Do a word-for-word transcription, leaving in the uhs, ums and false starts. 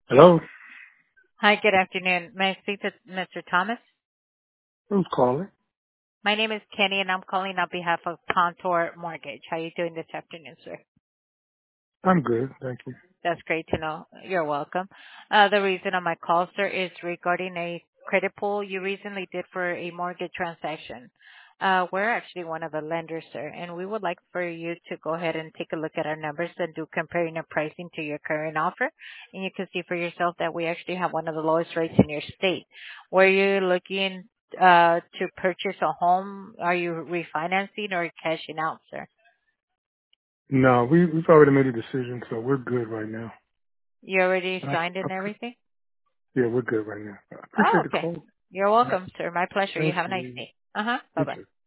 Hello? Hi, good afternoon. May I speak to Mister Thomas? Who's calling? My name is Kenny, and I'm calling on behalf of Contour Mortgage. How are you doing this afternoon, sir? I'm good, thank you. That's great to know. You're welcome. Uh, the reason of my call, sir, is regarding a credit pull you recently did for a mortgage transaction. Uh, we're actually one of the lenders, sir, and we would like for you to go ahead and take a look at our numbers and do comparing the pricing to your current offer. And you can see for yourself that we actually have one of the lowest rates in your state. Were you looking uh, to purchase a home? Are you refinancing or cashing out, sir? No, we, we've already made a decision, so we're good right now. You already I, signed I, and everything? yeah, we're good right now. I Oh, appreciate the okay. call. You're All right. welcome, sir. My pleasure. You Thank have a nice you. day. Uh-huh. You Bye-bye. too.